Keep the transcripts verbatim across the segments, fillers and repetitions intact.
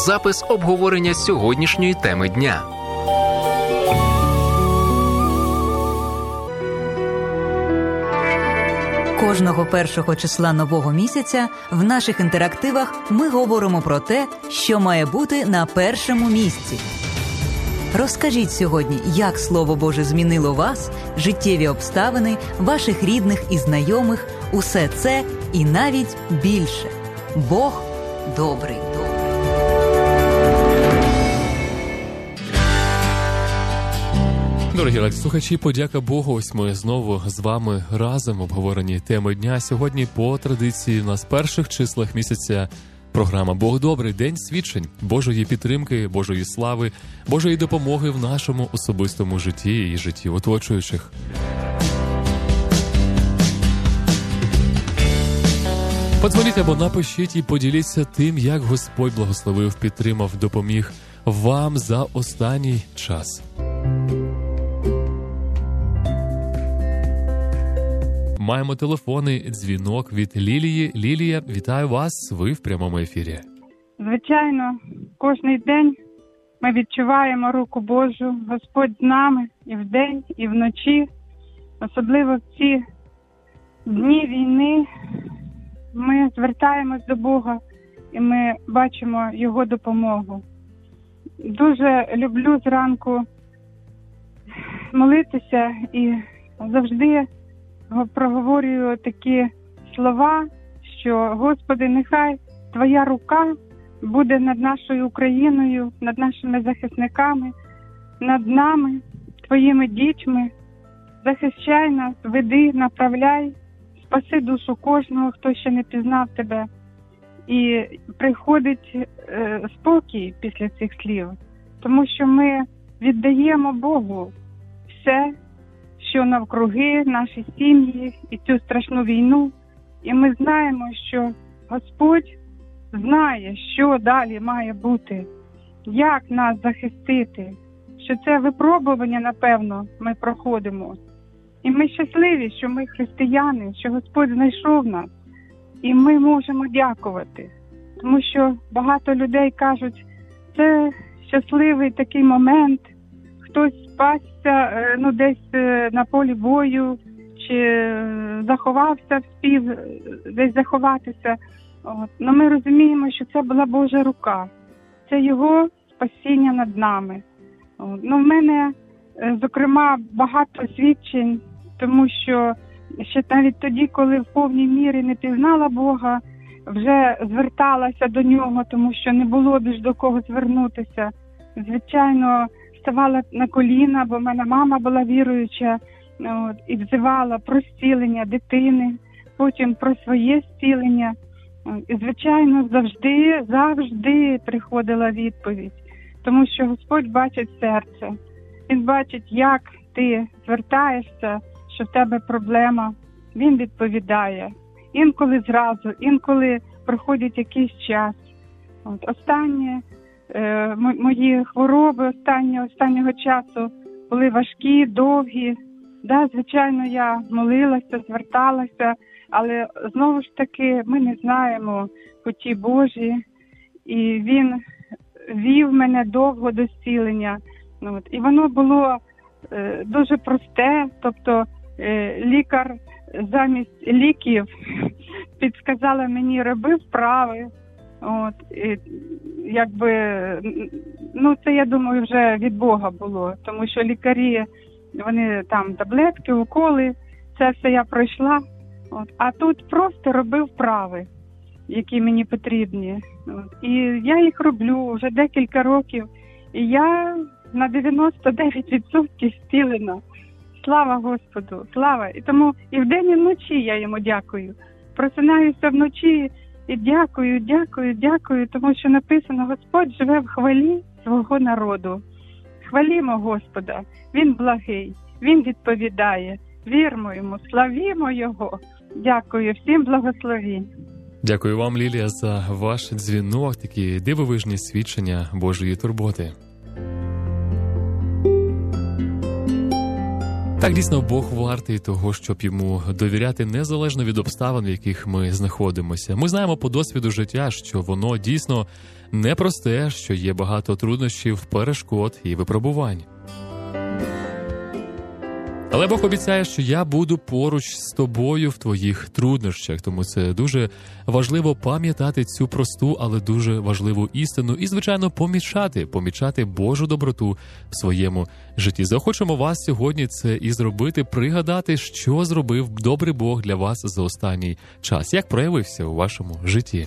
запис обговорення сьогоднішньої теми дня. Кожного першого числа нового місяця в наших інтерактивах ми говоримо про те, що має бути на першому місці. Розкажіть сьогодні, як Слово Боже змінило вас, життєві обставини, ваших рідних і знайомих, усе це і навіть більше. Бог добрий. Дорогі радіослухачі, подяка Богу, ось ми знову з вами разом обговорені теми дня. Сьогодні по традиції у нас в перших числах місяця програма «Бог добрий», день свідчень, Божої підтримки, Божої слави, Божої допомоги в нашому особистому житті і житті оточуючих. Подзвоніть або напишіть і поділіться тим, як Господь благословив, підтримав, допоміг вам за останній час. Маємо телефонний дзвінок від Лілії. Лілія, вітаю вас, ви в прямому ефірі. Звичайно, кожний день ми відчуваємо руку Божу, Господь з нами і вдень, і вночі. Особливо в ці дні війни ми звертаємось до Бога і ми бачимо Його допомогу. Дуже люблю зранку молитися і завжди проговорюю такі слова, що, Господи, нехай Твоя рука буде над нашою Україною, над нашими захисниками, над нами, Твоїми дітьми. Захищай нас, веди, направляй, спаси душу кожного, хто ще не пізнав Тебе. І приходить е, спокій після цих слів, тому що ми віддаємо Богу все, що навкруги, наші сім'ї і цю страшну війну. І ми знаємо, що Господь знає, що далі має бути, як нас захистити, що це випробування, напевно, ми проходимо. І ми щасливі, що ми християни, що Господь знайшов нас. І ми можемо дякувати. Тому що багато людей кажуть, це щасливий такий момент, хтось спасся, ну, десь на полі бою, чи заховався, вспів десь заховатися. От. Но ми розуміємо, що це була Божа рука. Це Його спасіння над нами. От. Ну, в мене, зокрема, багато свідчень, тому що ще навіть тоді, коли в повній мірі не пізнала Бога, вже зверталася до Нього, тому що не було більш до кого звернутися. Звичайно, ставала на коліна, бо в мене мама була віруюча, от, і взивала про зцілення дитини, потім про своє зцілення. От, і, звичайно, завжди, завжди приходила відповідь, тому що Господь бачить серце. Він бачить, як ти звертаєшся, що в тебе проблема, Він відповідає. Інколи зразу, інколи проходить якийсь час. От, останнє, е, мої хвороби останнього, останнього часу були важкі, довгі. Да, звичайно, я молилася, зверталася, але знову ж таки ми не знаємо путі Божі. І Він вів мене довго до зцілення. От, і воно було е, дуже просте, тобто е, лікар замість ліків підсказала мені, роби вправи. От, і, якби, ну, це, я думаю, вже від Бога було, тому що лікарі, вони там таблетки, уколи, це все я пройшла. От, а тут просто роби вправи, які мені потрібні. От, і я їх роблю вже декілька років, і я на дев'яносто дев'ять відсотків зцілена. Слава Господу, слава. І тому і вдень, і вночі я йому дякую. Просинаюся вночі і дякую, дякую, дякую, тому що написано, Господь живе в хвалі свого народу. Хвалімо Господа, Він благий, Він відповідає. Вірмо Йому, славімо Його. Дякую, всім благословінь. Дякую вам, Лілія, за ваш дзвінок, такі дивовижні свідчення Божої турботи. Так, дійсно, Бог вартий того, щоб йому довіряти незалежно від обставин, в яких ми знаходимося. Ми знаємо по досвіду життя, що воно дійсно непросте, що є багато труднощів, перешкод і випробувань. Але Бог обіцяє, що я буду поруч з тобою в твоїх труднощах. Тому це дуже важливо пам'ятати цю просту, але дуже важливу істину і, звичайно, помічати, помічати Божу доброту в своєму житті. Захочемо вас сьогодні це і зробити, пригадати, що зробив добрий Бог для вас за останній час, як проявився у вашому житті.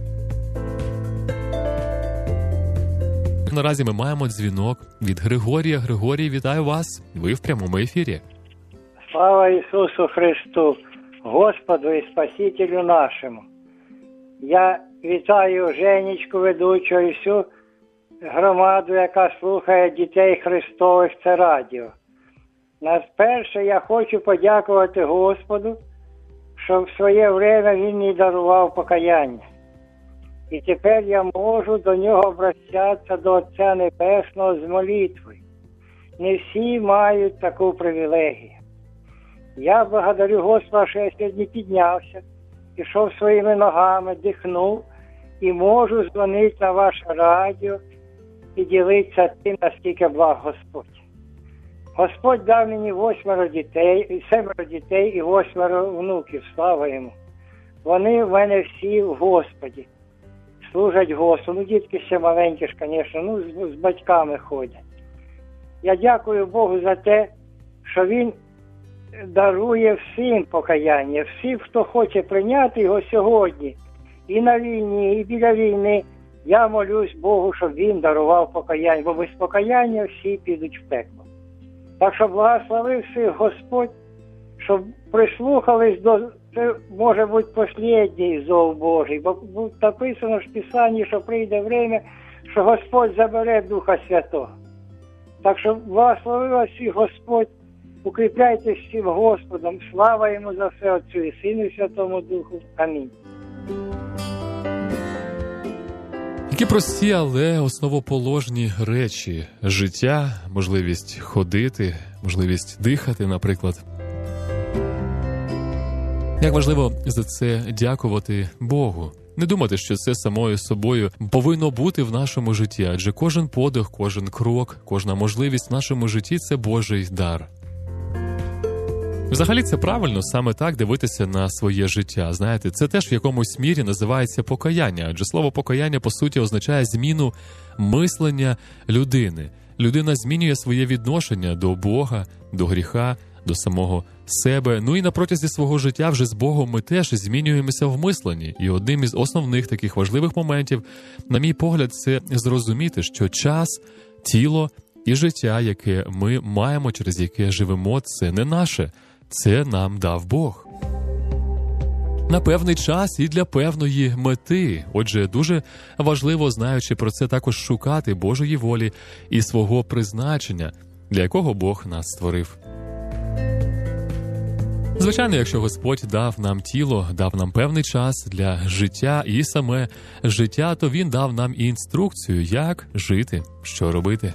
Наразі ми маємо дзвінок від Григорія. Григорій, вітаю вас. Ви в прямому ефірі. Слава Ісусу Христу, Господу і Спасителю нашому. Я вітаю Женечку ведучого і всю громаду, яка слухає дітей Христових, це радіо. Насперше я хочу подякувати Господу, що в своє время Він мені дарував покаяння. І тепер я можу до Нього обращатися, до Отця Небесного, з молитвою. Не всі мають таку привілегію. Я благодарю Господа, що я сьогодні піднявся, пішов своїми ногами, дихнув і можу дзвонити на ваше радіо і ділитися тим, наскільки благ Господь. Господь дав мені восьмеро дітей, семеро дітей і восьмеро внуків, слава йому. Вони в мене всі в Господі, служать Господу. Ну, дітки ще маленькі ж, звісно, ну, з, з батьками ходять. Я дякую Богу за те, що Він дарує всім покаяння. Всім, хто хоче прийняти його сьогодні, і на війні, і біля війни, я молюсь Богу, щоб Він дарував покаяння, бо без покаяння всі підуть в пекло. Так що благословив всіх Господь, щоб прислухались до, це може бути останній зов Божий, бо написано в Писанні, що прийде время, що Господь забере Духа Святого. Так що благословив вас всіх Господь, укріпляйтесь всім Господом, слава Йому за все, Отцю і Сину і Святому Духу. Амінь. Які прості, але основоположні речі. Життя, можливість ходити, можливість дихати, наприклад. Як важливо за це дякувати Богу. Не думати, що це самою собою повинно бути в нашому житті, адже кожен подих, кожен крок, кожна можливість в нашому житті – це Божий дар. Взагалі це правильно саме так дивитися на своє життя. Знаєте, це теж в якомусь мірі називається покаяння, адже слово покаяння, по суті, означає зміну мислення людини. Людина змінює своє відношення до Бога, до гріха, до самого себе. Ну і на протязі свого життя вже з Богом ми теж змінюємося в мисленні. І одним із основних таких важливих моментів, на мій погляд, це зрозуміти, що час, тіло і життя, яке ми маємо, через яке живемо, це не наше. Це нам дав Бог. На певний час і для певної мети. Отже, дуже важливо, знаючи про це, також шукати Божої волі і свого призначення, для якого Бог нас створив. Звичайно, якщо Господь дав нам тіло, дав нам певний час для життя і саме життя, то Він дав нам і інструкцію, як жити, що робити.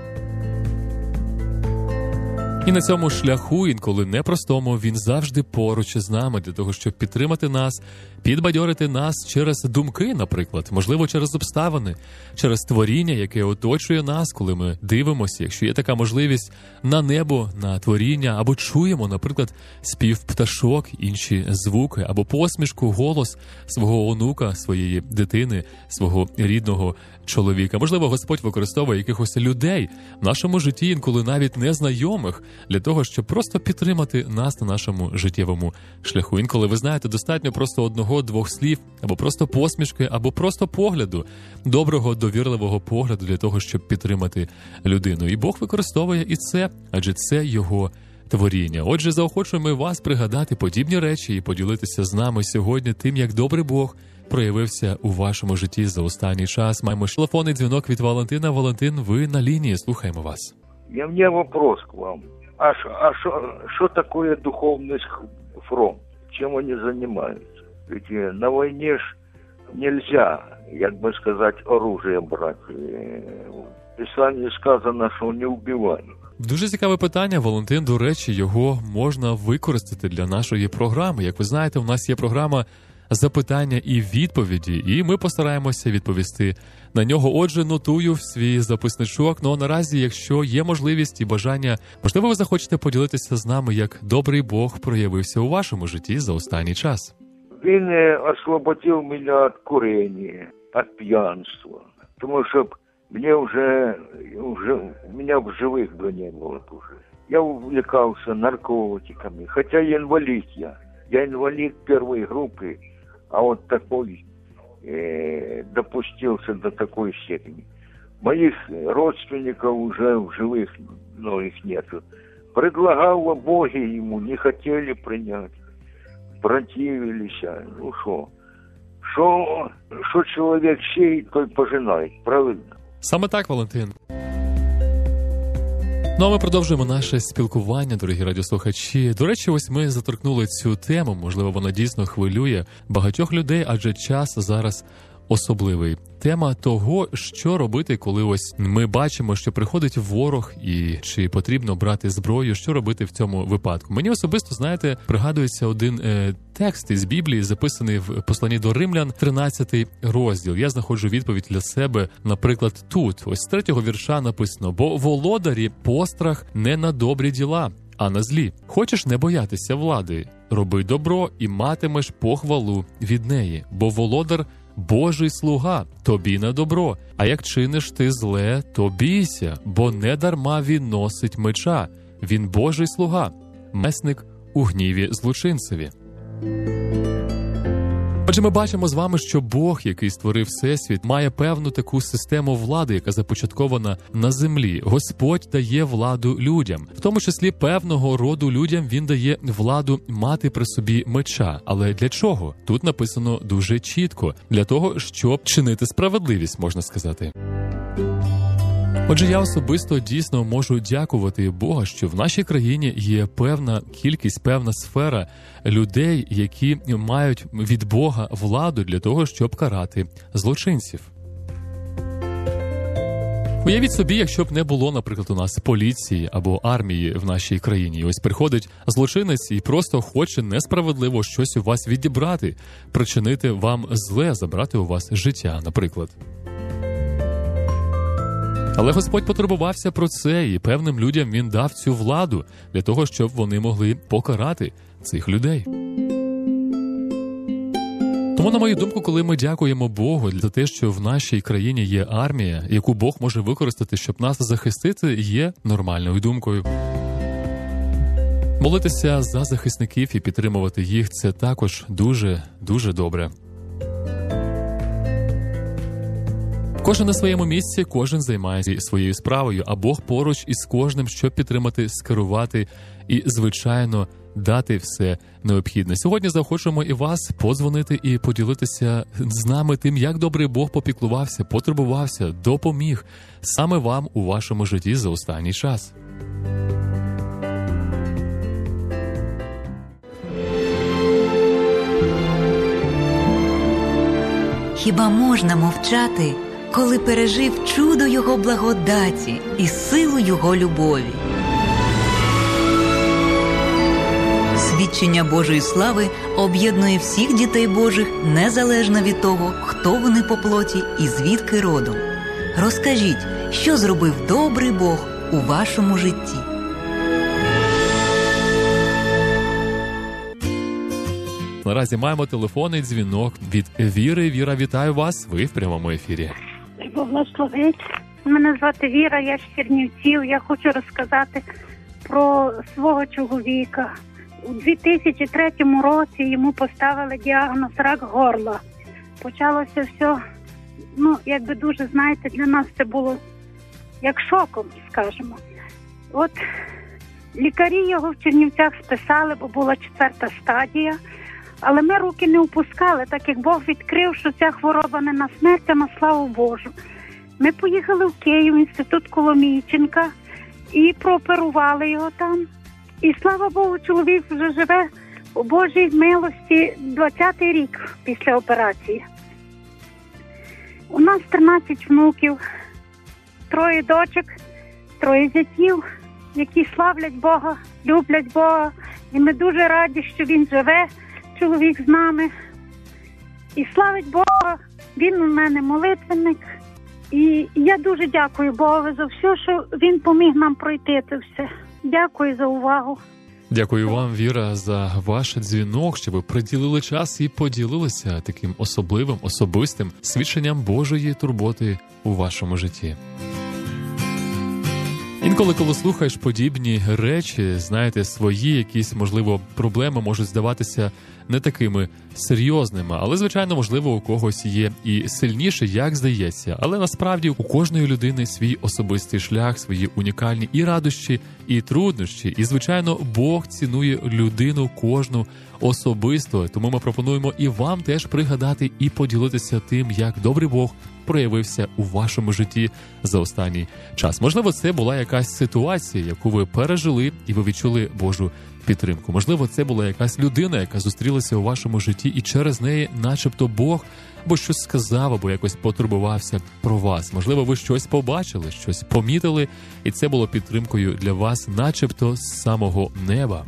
І на цьому шляху, інколи непростому, Він завжди поруч із нами для того, щоб підтримати нас, підбадьорити нас через думки, наприклад, можливо, через обставини, через творіння, яке оточує нас, коли ми дивимося, якщо є така можливість, на небо, на творіння, або чуємо, наприклад, спів пташок, інші звуки, або посмішку, голос свого онука, своєї дитини, свого рідного чоловіка. Можливо, Господь використовує якихось людей в нашому житті, інколи навіть незнайомих, для того, щоб просто підтримати нас на нашому життєвому шляху. Інколи, ви знаєте, достатньо просто одного-двох слів, або просто посмішки, або просто погляду, доброго, довірливого погляду для того, щоб підтримати людину. І Бог використовує і це, адже це Його творіння. Отже, заохочуємо вас пригадати подібні речі і поділитися з нами сьогодні тим, як добрий Бог проявився у вашому житті за останній час. Маємо телефонний дзвінок від Валентина. Валентин, ви на лінії, слухаємо вас. У меня вопрос к вам. А что а такое духовный фронт? Чем они занимаются? Ведь на войне ж нельзя, як бы сказать, оружие брать. В Писании сказано, что не убивай. Дуже цікаве питання, Валентин. До речі, його можна використати для нашої програми. Як ви знаєте, у нас є програма запитання і відповіді, і ми постараємося відповісти на нього. Отже, нотую в свій записничок. Ну а наразі, якщо є можливість і бажання, можливо, ви захочете поділитися з нами, як добрий Бог проявився у вашому житті за останній час. Він освободив мене від курення, від п'янства. Тому що мені вже, вже, мене в живих бы не було уже. Я увлекался наркотиками, хотя инвалид я. Я инвалид первой группы, а вот такой э, допустился до такой степени. Моих родственников уже в живых, но их нету. Предлагал о Боге ему, не хотели принять. Противились. Ну что? Что, что человек сеет, той пожинает, правильно? Саме так, Валентин. Ну а ми продовжуємо наше спілкування, дорогі радіослухачі. До речі, ось ми заторкнули цю тему, можливо, вона дійсно хвилює багатьох людей, адже час зараз особливий. Тема того, що робити, коли ось ми бачимо, що приходить ворог, і чи потрібно брати зброю, що робити в цьому випадку. Мені особисто, знаєте, пригадується один е, текст із Біблії, записаний в посланні до Римлян, тринадцятий розділ. Я знаходжу відповідь для себе, наприклад, тут. Ось з третього вірша написано: «Бо володарі пострах не на добрі діла, а на злі. Хочеш не боятися влади? Роби добро і матимеш похвалу від неї, бо володар – Божий слуга, тобі на добро, а як чиниш ти зле, то бійся, бо не дарма він носить меча. Він Божий слуга, месник у гніві злочинцеві». Отже, ми бачимо з вами, що Бог, який створив Всесвіт, має певну таку систему влади, яка започаткована на землі. Господь дає владу людям. В тому числі певного роду людям він дає владу мати при собі меча. Але для чого? Тут написано дуже чітко. Для того, щоб чинити справедливість, можна сказати. Отже, я особисто дійсно можу дякувати Бога, що в нашій країні є певна кількість, певна сфера людей, які мають від Бога владу для того, щоб карати злочинців. Уявіть собі, якщо б не було, наприклад, у нас поліції або армії в нашій країні. Ось приходить злочинець і просто хоче несправедливо щось у вас відібрати, причинити вам зле, забрати у вас життя, наприклад. Але Господь потурбувався про це, і певним людям він дав цю владу для того, щоб вони могли покарати цих людей. Тому, на мою думку, коли ми дякуємо Богу за те, що в нашій країні є армія, яку Бог може використати, щоб нас захистити, є нормальною думкою. Молитися за захисників і підтримувати їх – це також дуже, дуже добре. Кожен на своєму місці, кожен займається своєю справою, а Бог поруч із кожним, щоб підтримати, скерувати і, звичайно, дати все необхідне. Сьогодні захочемо і вас подзвонити і поділитися з нами тим, як добрий Бог попіклувався, потурбувався, допоміг саме вам у вашому житті за останній час. Хіба можна мовчати, коли пережив чудо Його благодаті і силу Його любові? Свідчення Божої слави об'єднує всіх дітей Божих незалежно від того, хто вони по плоті і звідки родом. Розкажіть, що зробив добрий Бог у вашому житті. Наразі маємо телефонний дзвінок від Віри. Віра, вітаю вас, ви в прямому ефірі. Благословить. Мене звати Віра, я з Чернівців. Я хочу розказати про свого чоловіка. У дві тисячі третьому році йому поставили діагноз рак горла. Почалося все, ну, якби дуже, знаєте, для нас це було як шоком, скажімо. От лікарі його в Чернівцях списали, бо була четверта стадія. Але ми руки не опускали, так як Бог відкрив, що ця хвороба не на смерть, а на славу Божу. Ми поїхали в Київ, в інститут Коломійченка, і прооперували його там. І, слава Богу, чоловік вже живе у Божій милості двадцятий рік після операції. У нас тринадцять внуків, троє дочок, троє зятів. які славлять Бога, люблять Бога. І ми дуже раді, що він живе, чоловік з нами. І славить Бога, він у мене молитвенник. І я дуже дякую Богу за все, що він поміг нам пройти це все. Дякую за увагу. Дякую вам, Віра, за ваш дзвінок, що ви приділили час і поділилися таким особливим, особистим свідченням Божої турботи у вашому житті. Інколи, коли слухаєш подібні речі, знаєте, свої якісь, можливо, проблеми можуть здаватися не такими серйозними, але, звичайно, можливо, у когось є і сильніше, як здається. Але насправді у кожної людини свій особистий шлях, свої унікальні і радощі, і труднощі. І, звичайно, Бог цінує людину кожну особисто. Тому ми пропонуємо і вам теж пригадати і поділитися тим, як добрий Бог проявився у вашому житті за останній час. Можливо, це була якась ситуація, яку ви пережили, і ви відчули Божу підтримку. Можливо, це була якась людина, яка зустрілася у вашому житті, і через неї начебто Бог або щось сказав, або якось потурбувався про вас. Можливо, ви щось побачили, щось помітили, і це було підтримкою для вас начебто з самого неба.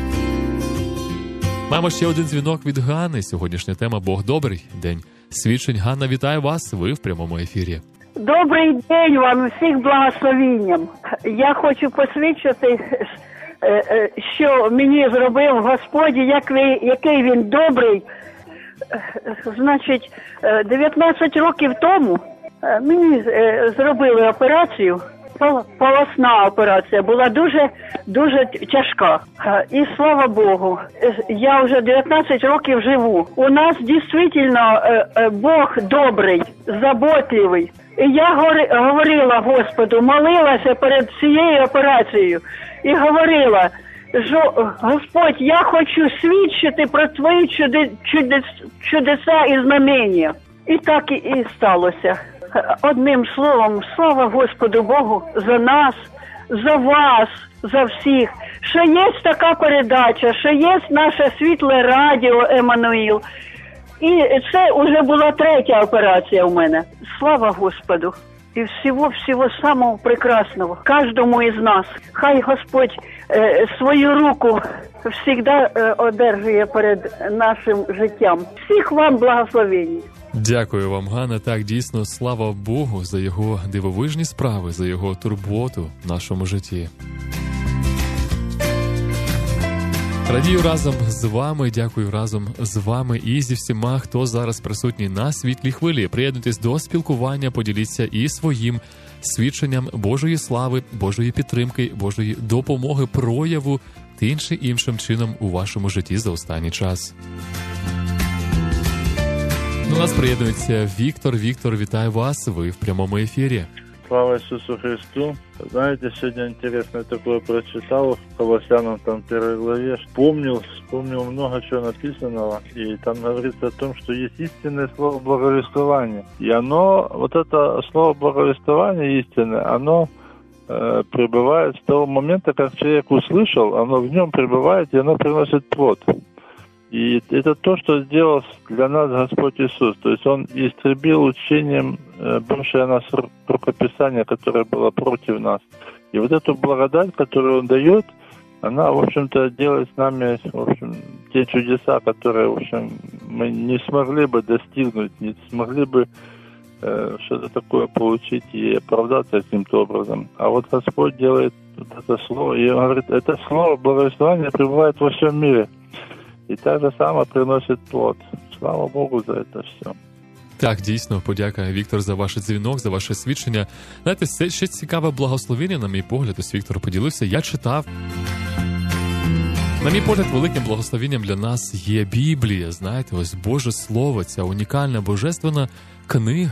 Маємо ще один дзвінок від Ганни. Сьогоднішня тема «Бог добрий. День свідчень». Ганна, вітаю вас. Ви в прямому ефірі. Добрий день вам, всіх благословінням. Я хочу посвідчити, що мені зробив Господь, як ви, який він добрий. Значить, дев'ятнадцять років тому мені зробили операцію. Полосна операція була дуже, дуже тяжка. І слава Богу, я вже дев'ятнадцять років живу. У нас дійсно Бог добрий, заботливий. І я говорила Господу, молилася перед цією операцією і говорила, що Господь, я хочу свідчити про твої чуди, чудес, чудеса і знамення. І так і, і сталося. Одним словом, слава Господу Богу за нас, за вас, за всіх, що є така передача, що є наше світле радіо Еммануїл. І це вже була третя операція у мене. Слава Господу. І всього-всього самого прекрасного кожному із нас. Хай Господь е, свою руку завжди е, одержує перед нашим життям. Всіх вам благословень. Дякую вам, Ганна. Так, дійсно, слава Богу за його дивовижні справи, за його турботу в нашому житті. Радію разом з вами, дякую разом з вами і зі всіма, хто зараз присутній на світлій хвилі. Приєднуйтесь до спілкування, поділіться і своїм свідченням Божої слави, Божої підтримки, Божої допомоги, прояву тим чи іншим чином у вашому житті за останній час. До нас приєднується Віктор. Віктор, вітаю вас, ви в прямому ефірі. Слава Иисусу Христу. Знаете, сегодня интересное такое прочитал в Колоссянам, там, первой главе. Вспомнил, вспомнил много чего написанного. И там говорится о том, что есть истинное слово благовествования. И оно, вот это слово благовествования истинное, оно э, пребывает с того момента, как человек услышал, оно в нем пребывает, и оно приносит плод. И это то, что сделал для нас Господь Иисус. То есть Он истребил учением бывшее нас рукописание, которое было против нас. И вот эту благодать, которую Он дает, она, в общем-то, делает с нами, в общем, те чудеса, которые, в общем, мы не смогли бы достигнуть, не смогли бы э, что-то такое получить и оправдаться каким-то образом. А вот Господь делает вот это слово, и Он говорит, это слово благословения пребывает во всем мире. І так же само приносить плод. Слава Богу за це все. Так, дійсно, подяка, Віктор, за ваш дзвінок, за ваше свідчення. Знаєте, це ще цікаве благословення, на мій погляд, ось Віктор поділився. Я читав. На мій погляд, великим благословенням для нас є Біблія, знаєте, ось Боже Слово, ця унікальна божественна книга,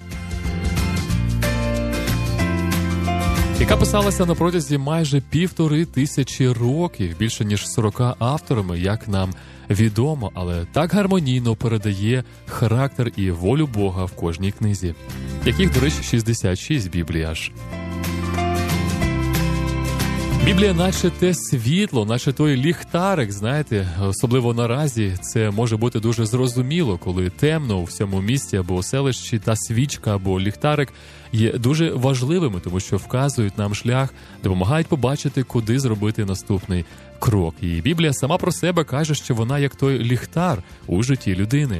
яка писалася на протязі майже півтори тисячі років, більше ніж сорока авторами, як нам відомо, але так гармонійно передає характер і волю Бога в кожній книзі, яких, до речі, шістдесят шість Біблій аж. Біблія наче те світло, наче той ліхтарик, знаєте, особливо наразі це може бути дуже зрозуміло, коли темно у всьому місті або селищі, та свічка або ліхтарик є дуже важливими, тому що вказують нам шлях, допомагають побачити, куди зробити наступний крок. І Біблія сама про себе каже, що вона як той ліхтар у житті людини.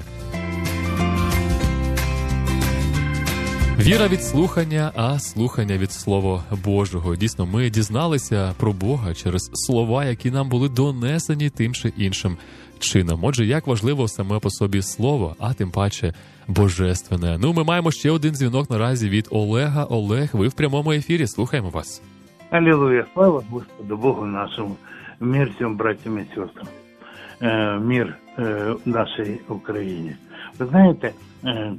Віра від слухання, а слухання від Слова Божого. Дійсно, ми дізналися про Бога через слова, які нам були донесені тим чи іншим чином. Отже, як важливо саме по собі слово, а тим паче божественне. Ну, ми маємо ще один дзвінок наразі від Олега. Олег, ви в прямому ефірі, слухаємо вас. Аллилуйя, слава Господу Богу нашему, мир всем братьям и сестрам, э, мир э, нашей Украине. Ви знаєте, э,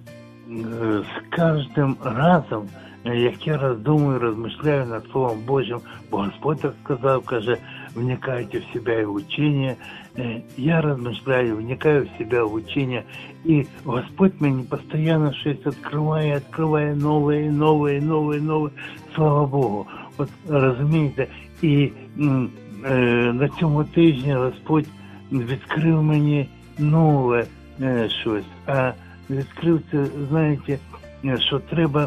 з кожним разом, як я роздумую, розмишляю над Словом Божим, бо Господь так сказав, каже, вникайте в себя и в учение. Я розмишляю, вникаю в себя в учение, и Господь мені постійно щось відкриває, відкриває нове, нове, нове, нове. Слава Богу. От розумієте, і е, на цьому тижні Господь відкрив мені нове е, щось. А відкрив це, знаєте, що треба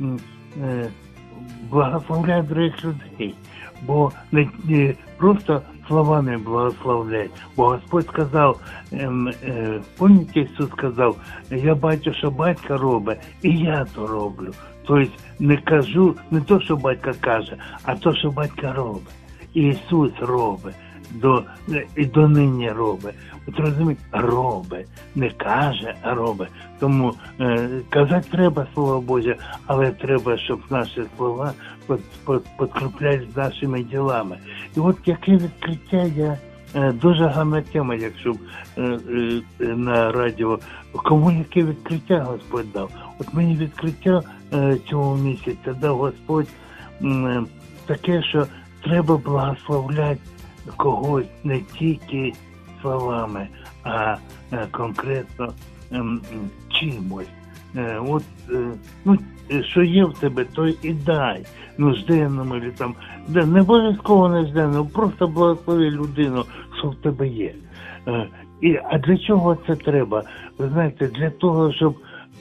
е, благословляти других людей, бо не, не просто словами благословлять, бо Господь сказав, е, е, пам'ятаєте, Ісус сказав, я бачу, що батько робить, і я то роблю. Тобто не кажу, не то, що батько каже, а то, що батько робить. І Ісус робить, до, і донині робить. От розумієте, робить, не каже, а робить. Тому е, казати треба Слово Боже, але треба, щоб наші слова підкріплялись нашими ділами. І от яке відкриття я, е, дуже гарна тема, якщо б е, е, на радіо, кому яке відкриття Господь дав. От мені відкриття е, цього місяця дав Господь е, таке, що треба благословляти когось не тільки словами, а е, конкретно е, чимось. Е, от, е, ну, що є в тебе, то і дай. Нужденному, або там, не обов'язково нужденному, просто благослови людину, що в тебе є. Е, і, а для чого це треба? Ви знаєте, для того, щоб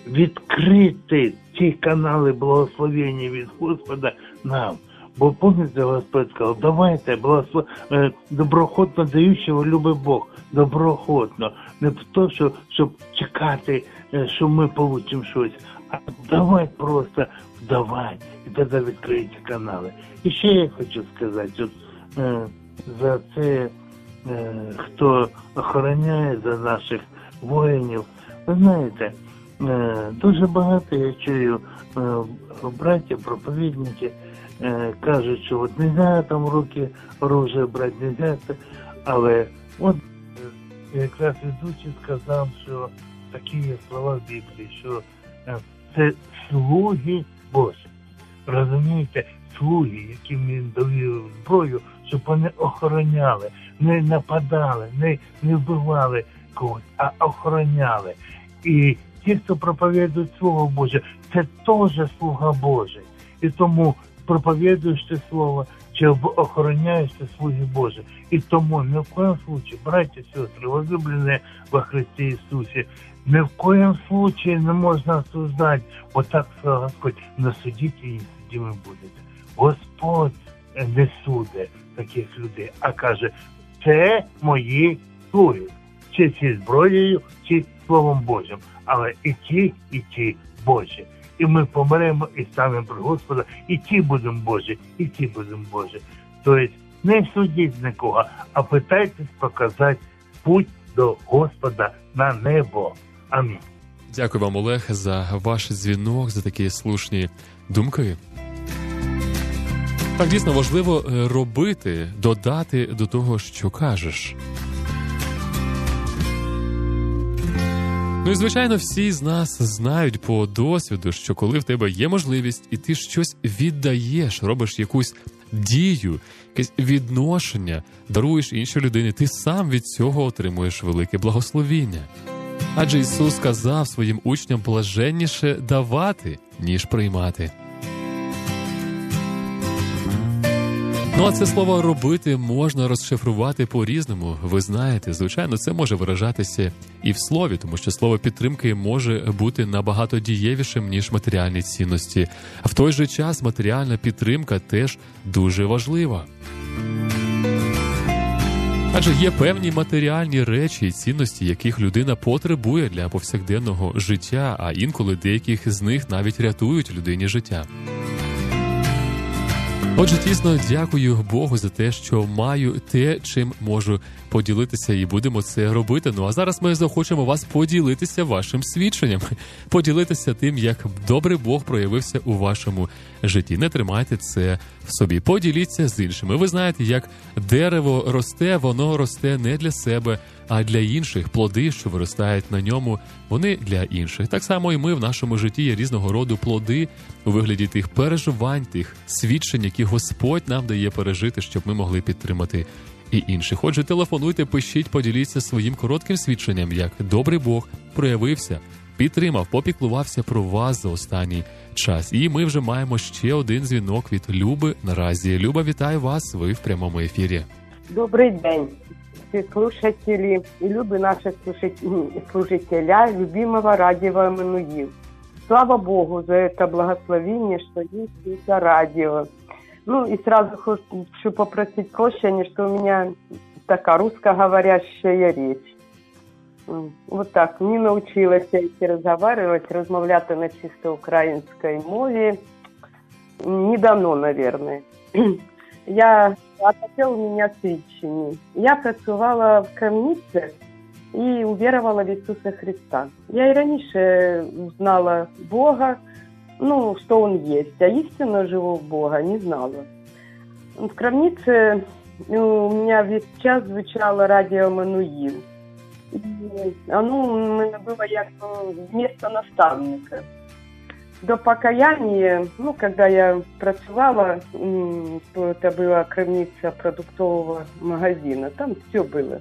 відкрити ці канали благословення від Господа нам. Бо пам'ятаєте, Господь сказав, давайте, благослов... доброохотно даючого любить Бог, доброохотно. Не то, що, щоб чекати, що ми получимо щось, а давай просто, давай, і тоді відкриються канали. І ще я хочу сказати, що е, за це, е, хто охороняє за наших воїнів, ви знаєте, е, дуже багато я чую е, браття, проповідники, кажуть, що от нельзя там руки оружие брати, нельзя, але от якраз ведучий сказав, що такі є слова в Біблії, що це слуги Божі. Розумієте, слуги, яким він довів зброю, щоб вони охороняли, не нападали, не, не вбивали когось, а охороняли. І ті, хто проповідують Слово Боже, це теж слуга Божий. І тому проповідуєш ти слово, чи охороняєш ти слуги Божі. І тому ні в коєму случае, браті і сестри, возлюблені во Христі Ісусі, ні в коєму случае не можна осуждати, бо так сказав Господь, не судіть і не судимі будете. Господь не судить таких людей, а каже, це мої слуги, чи зі зброєю, чи Словом Божим, але і ті, і ті Божі. І ми помремо і станемо при Господа, і ті будемо Божі, і ті будемо Божі. Тобто не судіть нікого, а питайтесь показати путь до Господа на небо. Амінь. Дякую вам, Олег, за ваш дзвінок, за такі слушні думки. Так, дійсно, важливо робити, додати до того, що кажеш. Ну і, звичайно, всі з нас знають по досвіду, що коли в тебе є можливість, і ти щось віддаєш, робиш якусь дію, якесь відношення, даруєш іншій людині, ти сам від цього отримуєш велике благословіння. Адже Ісус сказав своїм учням блаженніше давати, ніж приймати. Ну, а це слово «робити» можна розшифрувати по-різному. Ви знаєте, звичайно, це може виражатися і в слові, тому що слово підтримки може бути набагато дієвішим, ніж матеріальні цінності. А в той же час матеріальна підтримка теж дуже важлива. Адже є певні матеріальні речі і цінності, яких людина потребує для повсякденного життя, а інколи деяких з них навіть рятують людині життя. Отже, дійсно, дякую Богу за те, що маю те, чим можу поділитися, і будемо це робити. Ну, а зараз ми захочемо вас поділитися вашим свідченням, поділитися тим, як добрий Бог проявився у вашому житті. Не тримайте це в собі, поділіться з іншими. Ви знаєте, як дерево росте, воно росте не для себе, а для інших. Плоди, що виростають на ньому, вони для інших. Так само і ми в нашому житті є різного роду плоди у вигляді тих переживань, тих свідчень, які Господь нам дає пережити, щоб ми могли підтримати і інших. Отже, телефонуйте, пишіть, поділіться своїм коротким свідченням, як добрий Бог проявився, підтримав, попіклувався про вас за останній час. І ми вже маємо ще один дзвінок від Люби наразі. Люба, вітаю вас, ви в прямому ефірі. Добрий день, всі слушателі і люби наші служителя любимого радио Эммануил. Слава Богу за это благословение, что есть это радио. Ну и сразу хочу попросить прощения, что у меня такая русскоговорящая речь. Вот так, не научилась я идти разговаривать, размовляти на чисто українській мові. Не давно, наверное. Я, а таке у мене свідчення. Я працювала в Крамниці і увірувала в Ісуса Христа. Я і раніше знала Бога, ну, что Он есть, а истинно живого Бога не знала. В Крамнице у меня весь час звучало радио Эммануил. И оно у меня было как вместо наставника. До покаяния, ну, когда я працевала, это была Крамница продуктового магазина, там все было.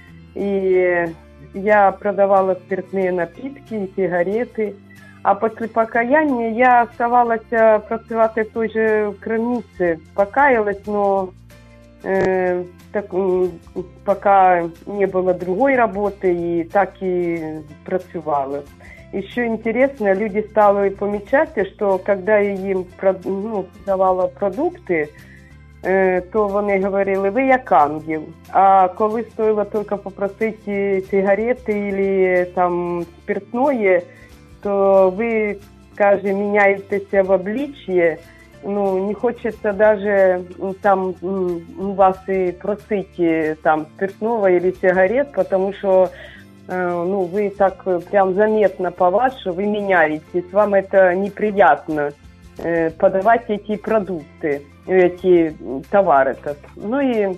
И я продавала спиртные напитки, сигареты. А после покаяния я оставалась працювати в той же Крамниці. Покаялась, но э, так, пока не было другой работы, и так и працювала. Еще интересно, люди стали помечать, что когда я им ну, давала продукти, э, то вони говорили, ви як ангел. А коли стоило тільки попросити сигарети или там спиртное, то ви, каже, міняєтеся в обличчі, ну, не хочеться даже там у вас и просить там спиртного или сигарет, потому что ну, вы так прям заметно по вас, что вы меняетесь, вам это неприятно подавать эти продукты, эти товары. Ну и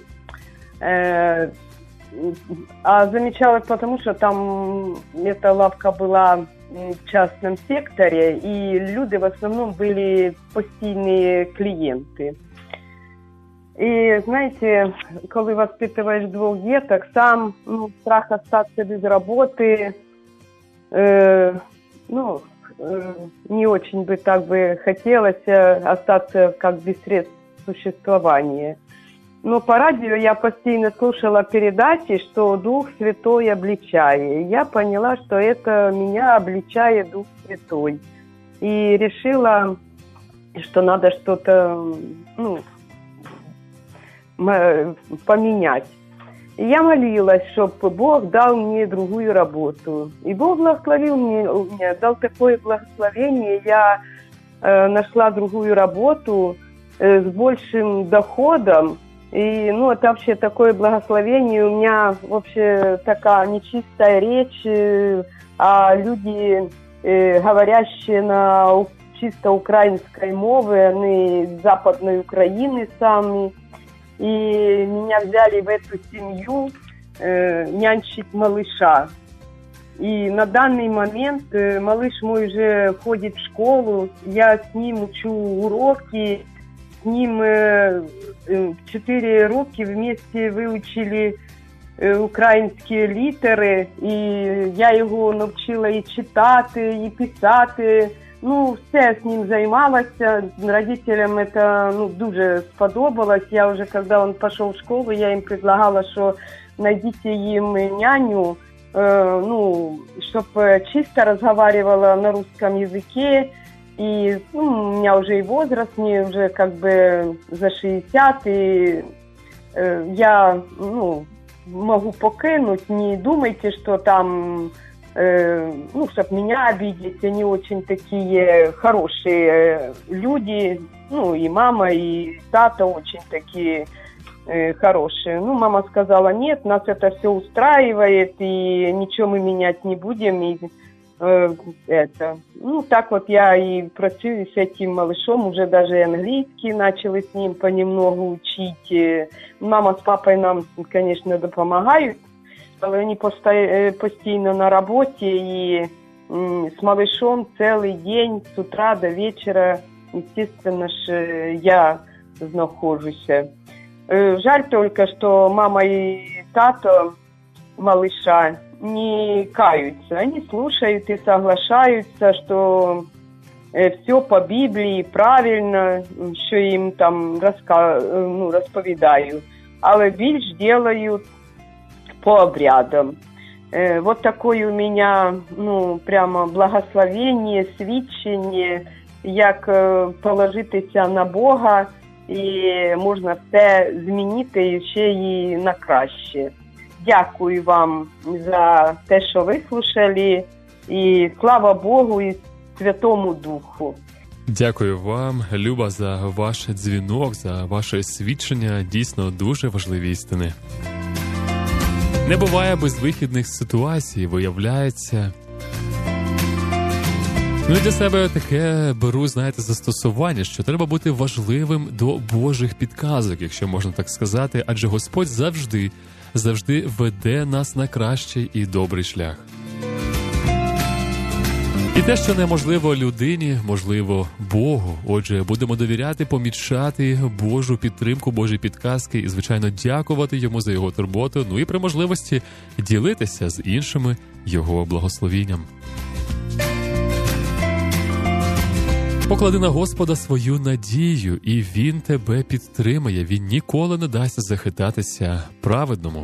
э, а замечалось потому, что там эта лавка была в частном секторе, и люди в основном были постійні клієнти. І, знаєте, коли воспитываешь двох діток, сам, ну, страх остаться без работы, э, ну, э, не очень бы так бы хотелось остаться как без средств существования. Но по радио я постоянно слушала передачи, что Дух Святой обличает. Я поняла, что это меня обличает Дух Святой. И решила, что надо что-то, ну, поменять. И я молилась, чтобы Бог дал мне другую работу. И Бог благословил мне, дал такое благословение. Я э, нашла другую работу э, с большим доходом. И, ну, это вообще такое благословение. У меня вообще такая нечистая речь, а люди, э, говорящие на чисто украинской мове, они из Западной Украины сами. И меня взяли в эту семью э, нянчить малыша. И на данный момент э, малыш мой уже ходит в школу, я с ним учу уроки. С ним четыре роки вместе вивчили українські літери, і я його навчила і читати, і писати Ну, все з ним займалася. Родителям це ну, дуже сподобалось. Я вже, коли він пішов в школу, я їм предлагала, що знайдіть їм няню, э, ну, чтобы чисто разговаривала на русском языке. И ну, у меня уже и возраст, мне уже как бы за шестьдесят, и э, я ну, могу покинуть. Не думайте, что там, э, ну, чтобы меня обидеть, они очень такие хорошие люди. Ну, и мама, и тата очень такие э, хорошие. Ну, мама сказала, нет, нас это все устраивает, и ничего мы менять не будем, и э, это. Ну, так вот я и працюю с этим малышом, уже даже и английский начали с ним понемногу учить. Мама с папой нам, конечно, допомагають, але вони постійно на роботі, і з малышом цілий день, з утра до вечора, естественно ж, я знаходжуся. Жаль только, что мама и тато малыша не каются. Они слушают и соглашаются, что все по Библии правильно, що їм там розка... ну, розповідаю. Але більш делают по обрядам. Вот такое у меня, ну, прямо благословение, свідчення, як положитися на Бога, і можна все змінити і ще і на краще. Дякую вам за те, що вислухали, і слава Богу і Святому Духу. Дякую вам, Люба, за ваш дзвінок, за ваше свідчення. Дійсно, дуже важливі істини. Не буває безвихідних ситуацій, виявляється. Ну і для себе таке беру, знаєте, застосування, що треба бути важливим до Божих підказок, якщо можна так сказати, адже Господь завжди, завжди веде нас на кращий і добрий шлях. І те, що неможливо людині, можливо Богу. Отже, будемо довіряти, помічати Божу підтримку, Божі підказки і, звичайно, дякувати Йому за Його турботу, ну і при можливості ділитися з іншими Його благословінням. Поклади на Господа свою надію, і Він тебе підтримає. Він ніколи не дасть захитатися праведному.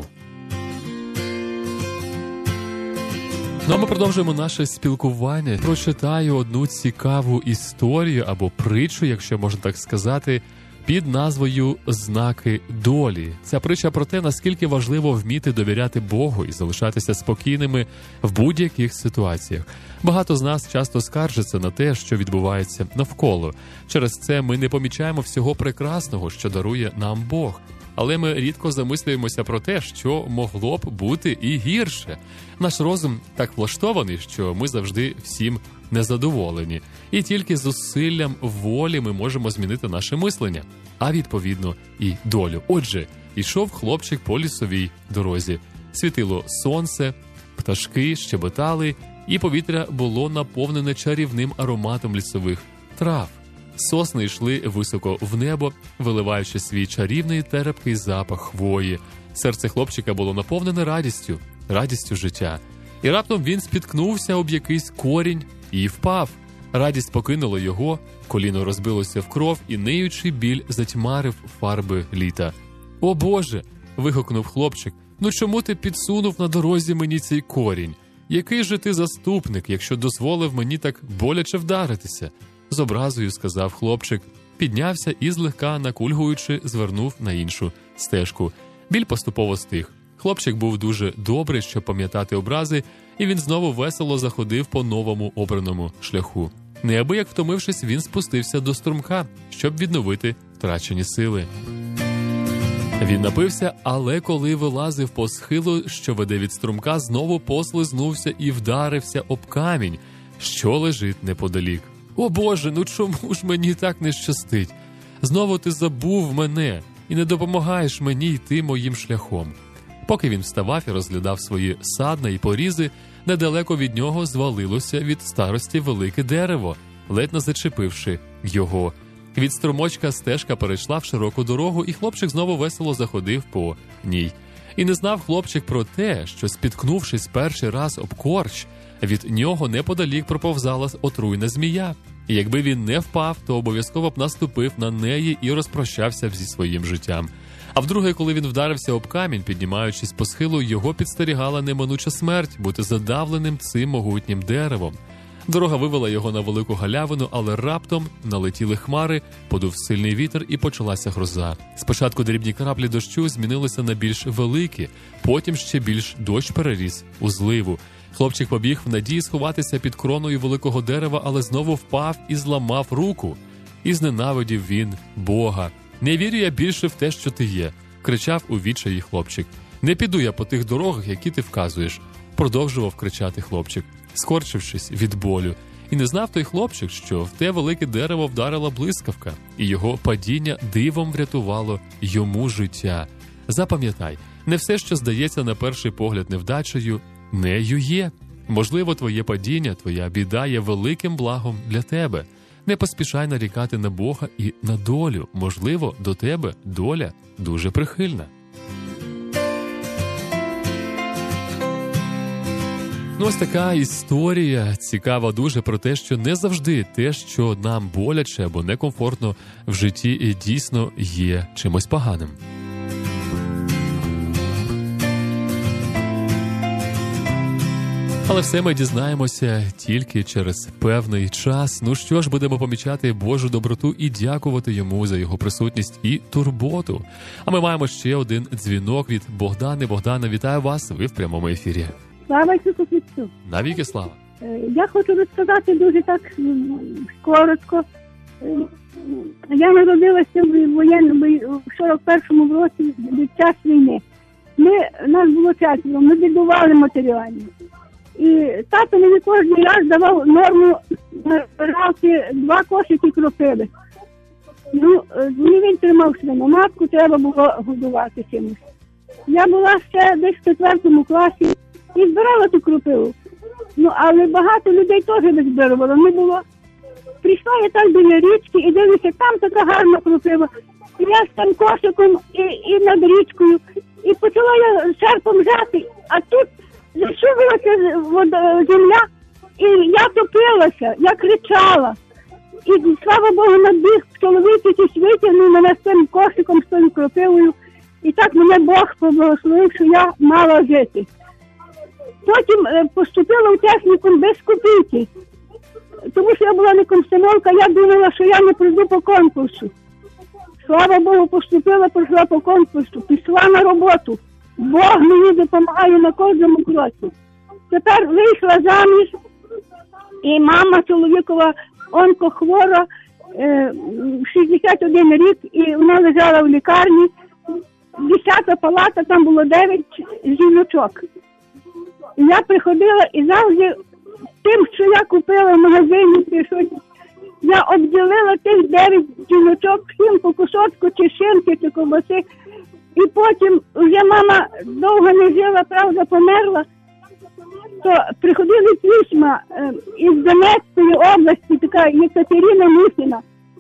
Ну а ми продовжуємо наше спілкування. Прочитаю одну цікаву історію або притчу, якщо можна так сказати, під назвою «Знаки долі». Ця притча про те, наскільки важливо вміти довіряти Богу і залишатися спокійними в будь-яких ситуаціях. Багато з нас часто скаржаться на те, що відбувається навколо. Через це ми не помічаємо всього прекрасного, що дарує нам Бог. Але ми рідко замислюємося про те, що могло б бути і гірше. Наш розум так влаштований, що ми завжди всім незадоволені. І тільки зусиллям волі ми можемо змінити наше мислення, а відповідно і долю. Отже, йшов хлопчик по лісовій дорозі. Світило сонце, пташки щебетали, і повітря було наповнене чарівним ароматом лісових трав. Сосни йшли високо в небо, виливаючи свій чарівний терпкий запах хвої. Серце хлопчика було наповнене радістю, радістю життя. І раптом він спіткнувся об якийсь корінь і впав. Радість покинула його, коліно розбилося в кров, і ниючий біль затьмарив фарби літа. «О Боже!» – вигукнув хлопчик. «Ну чому ти підсунув на дорозі мені цей корінь? Який же ти заступник, якщо дозволив мені так боляче вдаритися?» З образою сказав хлопчик, піднявся і злегка накульгуючи звернув на іншу стежку. Біль поступово стих. Хлопчик був дуже добрий, щоб пам'ятати образи, і він знову весело заходив по новому обраному шляху. Неабияк втомившись, він спустився до струмка, щоб відновити втрачені сили. Він напився, але коли вилазив по схилу, що веде від струмка, знову послизнувся і вдарився об камінь, що лежить неподалік. «О Боже, ну чому ж мені так не щастить? Знову ти забув мене і не допомагаєш мені йти моїм шляхом». Поки він вставав і розглядав свої садна і порізи, недалеко від нього звалилося від старості велике дерево, ледь не зачепивши його. Від струмочка стежка перейшла в широку дорогу, і хлопчик знову весело заходив по ній. І не знав хлопчик про те, що, спіткнувшись перший раз об корч, Від нього неподалік проповзала отруйна змія. І якби він не впав, то обов'язково б наступив на неї і розпрощався б зі своїм життям. А вдруге, коли він вдарився об камінь, піднімаючись по схилу, його підстерігала неминуча смерть бути задавленим цим могутнім деревом. Дорога вивела його на велику галявину, але раптом налетіли хмари, подув сильний вітер і почалася гроза. Спочатку дрібні краплі дощу змінилися на більш великі, потім ще більш дощ переріс у зливу. Хлопчик побіг в надії сховатися під кроною великого дерева, але знову впав і зламав руку. І зненавидів він Бога. «Не вірю я більше в те, що ти є», – кричав у відчаї хлопчик. «Не піду я по тих дорогах, які ти вказуєш», – продовжував кричати хлопчик, скорчившись від болю. І не знав той хлопчик, що в те велике дерево вдарила блискавка, і його падіння дивом врятувало йому життя. Запам'ятай, не все, що здається на перший погляд невдачею, нею є. Можливо, твоє падіння, твоя біда є великим благом для тебе. Не поспішай нарікати на Бога і на долю. Можливо, до тебе доля дуже прихильна. Ну, ось така історія цікава дуже про те, що не завжди те, що нам боляче або некомфортно в житті, дійсно є чимось поганим. Але все ми дізнаємося тільки через певний час. Ну що ж, будемо помічати Божу доброту і дякувати йому за його присутність і турботу. А ми маємо ще один дзвінок від Богдани. Богдана, вітаю вас, ви в прямому ефірі. Слава Ісусу Христу! Навіки слава! Я хочу розказати дуже так коротко. Я народилася в воєнному в сорок першому році під час війни. Ми, нас було четверо, ми бідували матеріально. І тато мені кожен раз давав норму ралки два кошики кропиви. Ну, не він тримав свиноматку, треба було годувати чимось. Я була ще десь в четвертому класі і збирала ту кропиву. Ну, але багато людей теж не збирувало, не було. Прийшла я так біля річки і дивлюся, там така гарна кропива. І я з тим кошиком і, і над річкою. І почала я серпом жати, а тут зашивилася земля, і я топилася, я кричала. І, слава Богу, набіг чоловік якийсь витягнув мене з тим кошиком, з тою кропивою. І так мене Бог поблагословив, що я мала жити. Потім е, поступила в технікум без копійки, тому що я була не комсомолка, я думала, що я не пройду по конкурсу. Слава Богу, поступила, пройшла по конкурсу, пішла на роботу. Бог мені допомагає на кожному кроці. Тепер вийшла заміж, і мама чоловікова онкохвора, е, шістдесят один рік, і вона лежала в лікарні. Десята палата, там було дев'ять жіночок. І я приходила і завжди тим, що я купила в магазині, щось, я обділила тих дев'ять жіночок, всім по кусочку, чи шинки, чи ковбаси. І потім вже мама довго не жила, правда, померла, то приходили письма е, із Донецької області, така Єкатерина Мусіна,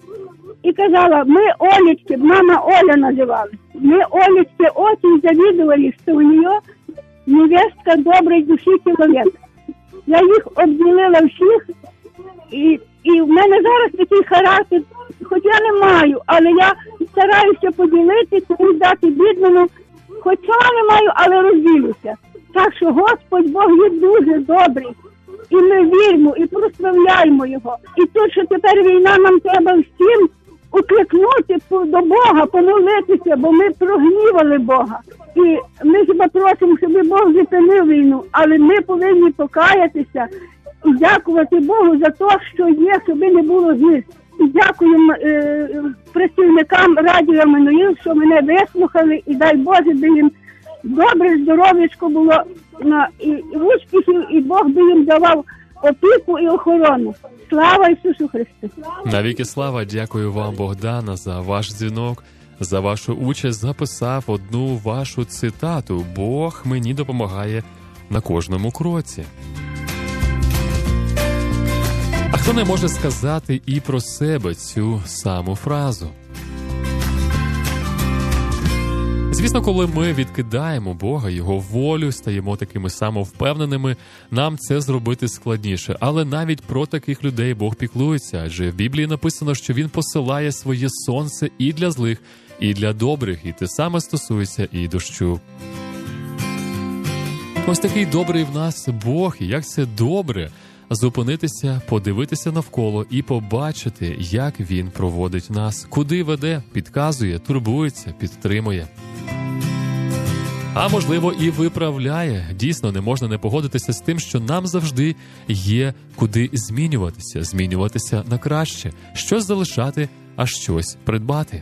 і казала, ми Олечки, мама Оля називали, ми Олечки очень завидовали, що у нее невестка доброї душі чоловік. Я їх обділила всіх, і, і в мене зараз такий характер, хоч я не маю, але я стараюся поділитися, комусь дати бідному, хоч сама не маю, але розділюся. Так що Господь Бог є дуже добрий, і ми віримо, і прославляємо Його. І тут, що тепер війна, нам треба всім укликнути до Бога, помолитися, бо ми прогнівали Бога. І ми хіба просимо, щоб Бог зупинив війну, але ми повинні покаятися і дякувати Богу за те, що є, щоб не було злих. І дякую е, працівникам радіо Еммануїл, що мене вислухали, і дай Боже, би їм добре здоров'ячко було на, і, і успіхів, і Бог би їм давав опіку і охорону. Слава Ісусу Христу! Навіки слава, дякую вам, Богдана, за ваш дзвінок, за вашу участь. Записав одну вашу цитату. Бог мені допомагає на кожному кроці. А хто не може сказати і про себе цю саму фразу? Звісно, коли ми відкидаємо Бога, Його волю, стаємо такими самовпевненими, нам це зробити складніше. Але навіть про таких людей Бог піклується, адже в Біблії написано, що Він посилає своє сонце і для злих, і для добрих, і те саме стосується і дощу. Ось такий добрий в нас Бог, і як це добре зупинитися, подивитися навколо і побачити, як Він проводить нас, куди веде, підказує, турбується, підтримує. А можливо і виправляє. Дійсно, не можна не погодитися з тим, що нам завжди є куди змінюватися, змінюватися на краще, щось залишати, а щось придбати.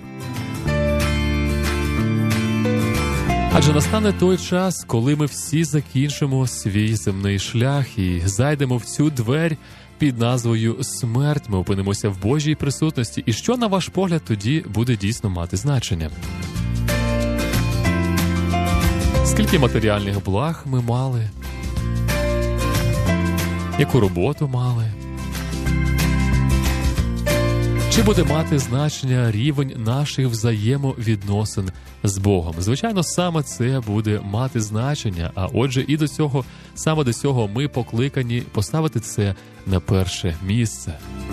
Адже настане той час, коли ми всі закінчимо свій земний шлях і зайдемо в цю двері під назвою «Смерть». Ми опинимося в Божій присутності. І що, на ваш погляд, тоді буде дійсно мати значення? Скільки матеріальних благ ми мали? Яку роботу мали? Чи буде мати значення рівень наших взаємовідносин з Богом? Звичайно, саме це буде мати значення, а отже і до цього, саме до цього ми покликані поставити це на перше місце.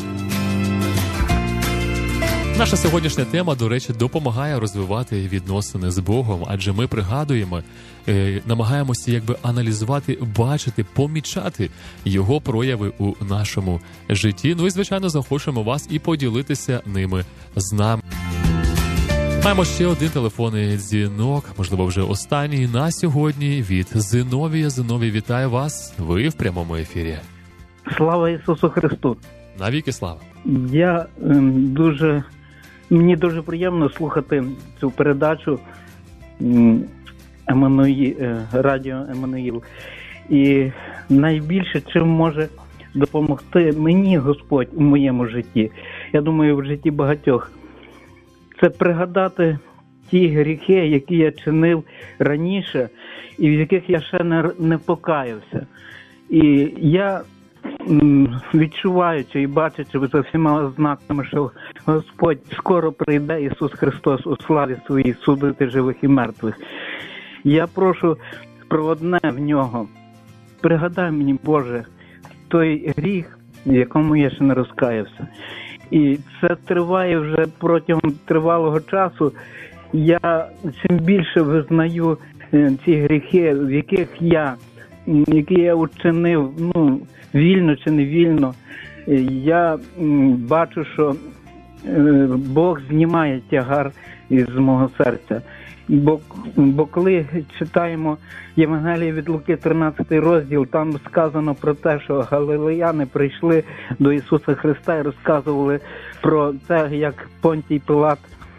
Наша сьогоднішня тема, до речі, допомагає розвивати відносини з Богом, адже ми пригадуємо, е, намагаємося якби аналізувати, бачити, помічати Його прояви у нашому житті. Ну і, звичайно, захочемо вас і поділитися ними з нами. Маємо ще один телефонний дзвінок, можливо, вже останній на сьогодні, від Зиновія. Зиновій, вітаю вас, ви в прямому ефірі. Слава Ісусу Христу! Навіки слава! Я ем, дуже... Мені дуже приємно слухати цю передачу Еммануїл, радіо Еммануїл. І найбільше, чим може допомогти мені Господь у моєму житті, я думаю, в житті багатьох, це пригадати ті гріхи, які я чинив раніше, і в яких я ще не, не покаявся. І я, відчуваючи і бачачи за всіма знаками, що Господь скоро прийде, Ісус Христос у славі своїй судити живих і мертвих, я прошу про одне в Нього. Пригадай мені, Боже, той гріх, в якому я ще не розкаявся. І це триває вже протягом тривалого часу. Я чим більше визнаю ці гріхи, в яких я, які я учинив, ну, вільно чи не вільно, я бачу, що Бог знімає тягар із мого серця. Бо, бо коли читаємо Євангеліє від Луки, тринадцятий розділ, там сказано про те, що галилеяни прийшли до Ісуса Христа і розказували про те, як Понтій Пилат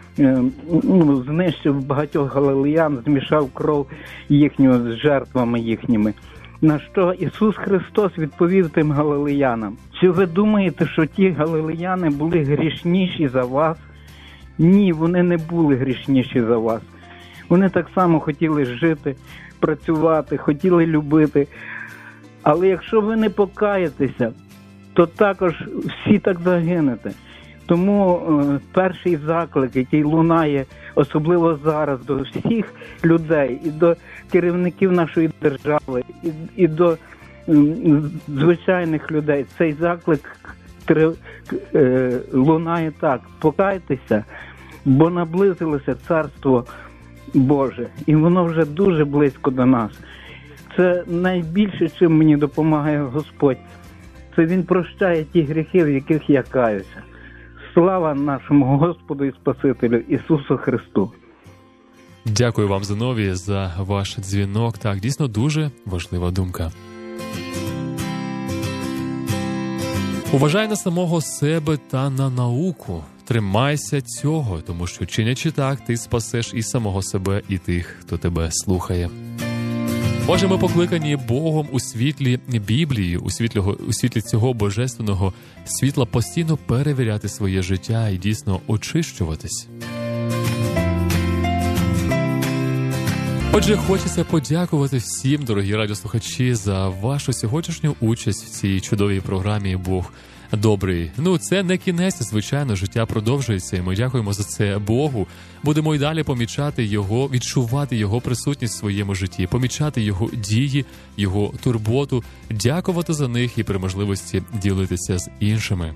ну, знищив багатьох галилеян, змішав кров їхню з жертвами їхніми. На що Ісус Христос відповів тим галилеянам: чи ви думаєте, що ті галилеяни були грішніші за вас? Ні, вони не були грішніші за вас. Вони так само хотіли жити, працювати, хотіли любити. Але якщо ви не покаєтеся, то також всі так загинете. Тому е, перший заклик, який лунає, особливо зараз, до всіх людей, і до керівників нашої держави, і, і до е, звичайних людей, цей заклик три, е, лунає так: покайтеся, бо наблизилося Царство Боже, і воно вже дуже близько до нас. Це найбільше, чим мені допомагає Господь. Це Він прощає ті гріхи, в яких я каюся. Слава нашому Господу і Спасителю Ісусу Христу. Дякую вам, Зиновій, за ваш дзвінок. Так, дійсно, дуже важлива думка. Уважай на самого себе та на науку. Тримайся цього, тому що, чинячи так, ти спасеш і самого себе, і тих, хто тебе слухає. Отже, ми покликані Богом у світлі Біблії, у світлі, у світлі цього божественного світла постійно перевіряти своє життя і дійсно очищуватись. Отже, хочеться подякувати всім, дорогі радіослухачі, за вашу сьогоднішню участь в цій чудовій програмі «Бог добрий. Ну, це не кінець, звичайно, життя продовжується, і ми дякуємо за це Богу. Будемо й далі помічати Його, відчувати Його присутність в своєму житті, помічати Його дії, Його турботу, дякувати за них і при можливості ділитися з іншими.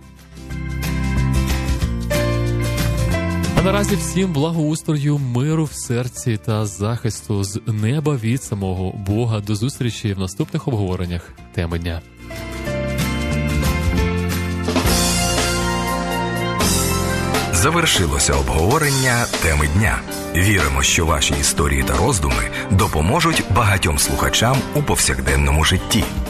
А наразі всім благоустрою, миру в серці та захисту з неба від самого Бога. До зустрічі в наступних обговореннях теми дня. Завершилося обговорення теми дня. Віримо, що ваші історії та роздуми допоможуть багатьом слухачам у повсякденному житті.